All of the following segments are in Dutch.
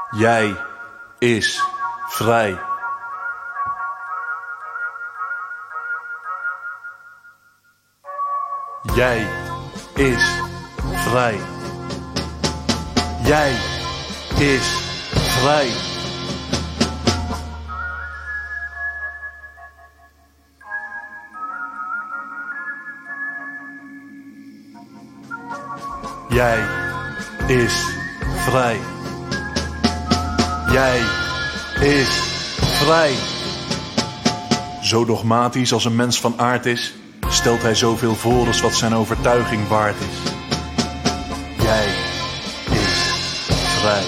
Jij is vrij. Jij is vrij. Jij is vrij. Jij is vrij. Jij is vrij. Zo dogmatisch als een mens van aard is, stelt hij zoveel voor als wat zijn overtuiging waard is. Jij is vrij.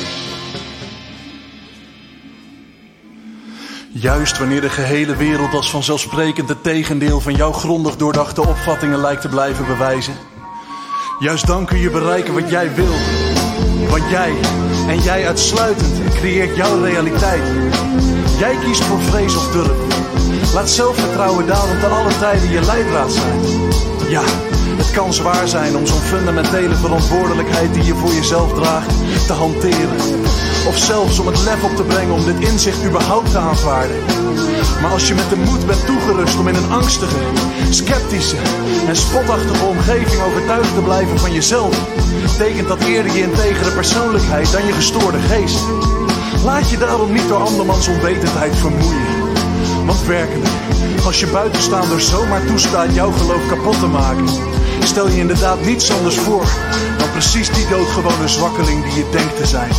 Juist wanneer de gehele wereld als vanzelfsprekend het tegendeel van jouw grondig doordachte opvattingen lijkt te blijven bewijzen. Juist dan kun je bereiken wat jij wil. Want jij en jij uitsluitend creëert jouw realiteit. Jij kiest voor vrees of durf. Laat zelfvertrouwen daarom te alle tijden je leidraad zijn. Ja, het kan zwaar zijn om zo'n fundamentele verantwoordelijkheid die je voor jezelf draagt te hanteren. Of zelfs om het lef op te brengen om dit inzicht überhaupt te aanvaarden. Maar als je met de moed bent toegerust om in een angstige, sceptische en spotachtige omgeving overtuigd te blijven van jezelf, tekent dat eerder je integere persoonlijkheid dan je gestoorde geest. Laat je daarom niet door andermans onwetendheid vermoeien. Want werkelijk, als je buitenstaander zomaar toestaat jouw geloof kapot te maken, stel je inderdaad niets anders voor dan precies die doodgewone zwakkeling die je denkt te zijn.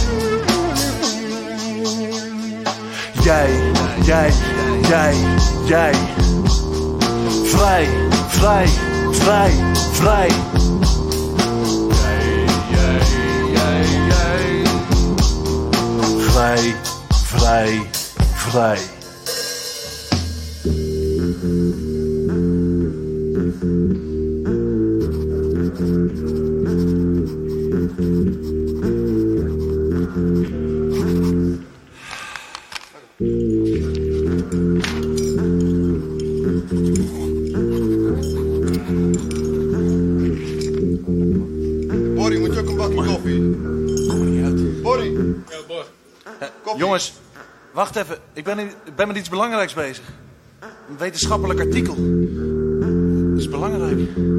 Jij. Vrij. Vrij. Borrie, moet je ook een bakje koffie? Kom niet uit. Borrie. Ja, Bor. Jongens, wacht even. Ik ben met iets belangrijks bezig. Een wetenschappelijk artikel. Dat is belangrijk.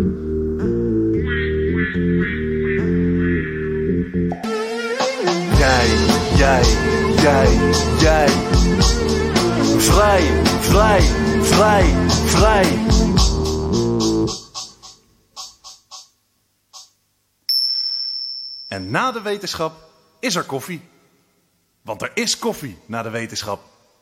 Jij. Vrij. En na de wetenschap is er koffie. Want er is koffie na de wetenschap.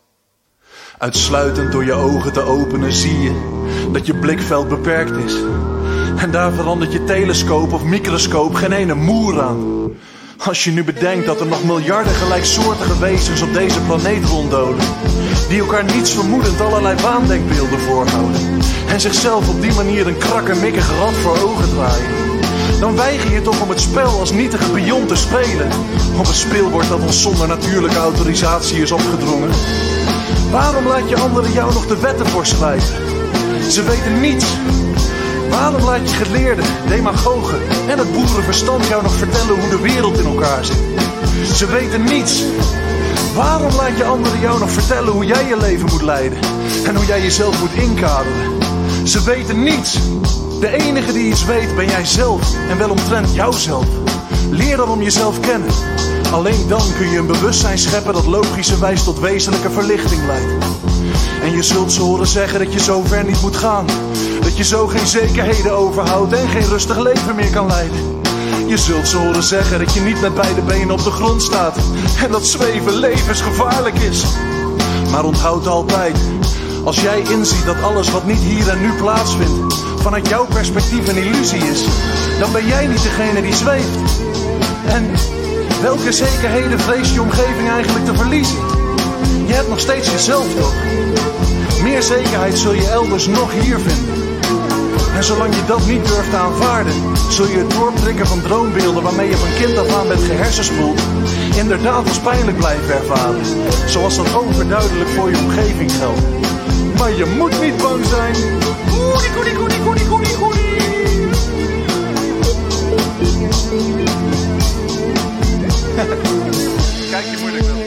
Uitsluitend door je ogen te openen zie je dat je blikveld beperkt is. En daar verandert je telescoop of microscoop geen ene moer aan. Als je nu bedenkt dat er nog miljarden gelijksoortige wezens op deze planeet ronddolen, die elkaar niets vermoedend allerlei waandenkbeelden voorhouden en zichzelf op die manier een krakkemikkig rad voor ogen draaien, dan weiger je toch om het spel als nietige pion te spelen, op een speelbord dat ons zonder natuurlijke autorisatie is opgedrongen. Waarom laat je anderen jou nog de wetten voorschrijven? Ze weten niets. Waarom laat je geleerden, demagogen en het boerenverstand jou nog vertellen hoe de wereld in elkaar zit? Ze weten niets. Waarom laat je anderen jou nog vertellen hoe jij je leven moet leiden en hoe jij jezelf moet inkaderen? Ze weten niets. De enige die iets weet ben jij zelf en wel omtrent jouzelf. Leer dan om jezelf kennen. Alleen dan kun je een bewustzijn scheppen dat logischerwijs tot wezenlijke verlichting leidt. En je zult ze horen zeggen dat je zo ver niet moet gaan. Dat je zo geen zekerheden overhoudt en geen rustig leven meer kan leiden. Je zult ze horen zeggen dat je niet met beide benen op de grond staat en dat zweven levensgevaarlijk is. Maar onthoud altijd, als jij inziet dat alles wat niet hier en nu plaatsvindt vanuit jouw perspectief een illusie is, dan ben jij niet degene die zweeft. En welke zekerheden vreest je omgeving eigenlijk te verliezen? Je hebt nog steeds jezelf toch? Meer zekerheid zul je elders nog hier vinden. En zolang je dat niet durft te aanvaarden, zul je het doorprikken van droombeelden waarmee je van kind af aan bent gehersenspoeld inderdaad als pijnlijk blijven ervaren. Zoals dat overduidelijk voor je omgeving geldt. Maar je moet niet bang zijn. Kijk, je moeilijk wel.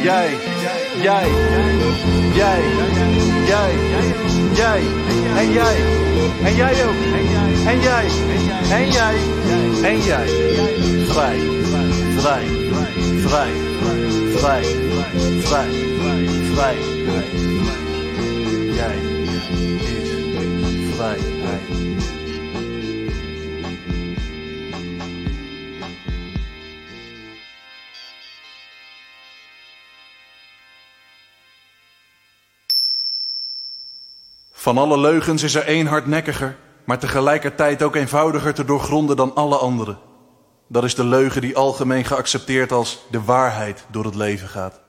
jij, jij, jij, jij, jij, en jij, en jij ook, en jij, en jij, en jij. Vrij, vrij, vrij, vrij, vrij, vrij. Jij is vrijheid. Van alle leugens is er één hardnekkiger, maar tegelijkertijd ook eenvoudiger te doorgronden dan alle andere. Dat is de leugen die algemeen geaccepteerd als de waarheid door het leven gaat.